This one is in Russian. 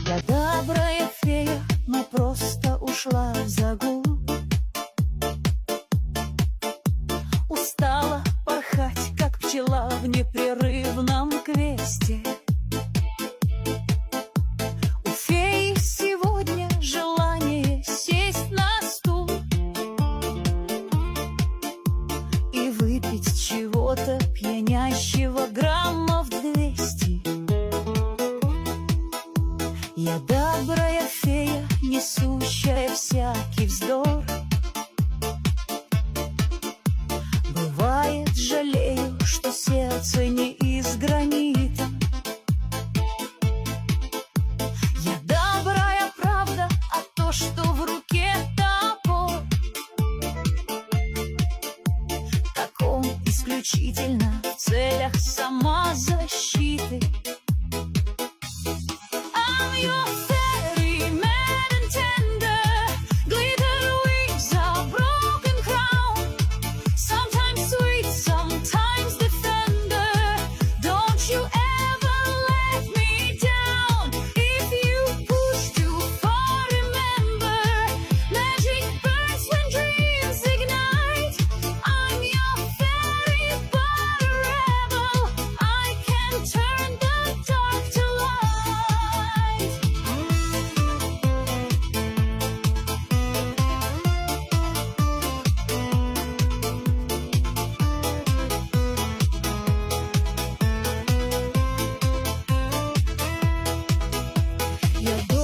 Я добрая фея, но просто ушла в загул. Устала порхать, как пчела в непрерывном квесте. У феи сегодня желание сесть на стул и выпить чего-то пьянящего граммов 200. Я добрая фея, несущая всякий вздор. Бывает, жалею, что сердце не из гранита. Я добрая, правда, а то, что в руке топор, так он исключительно в целях самозащиты. Я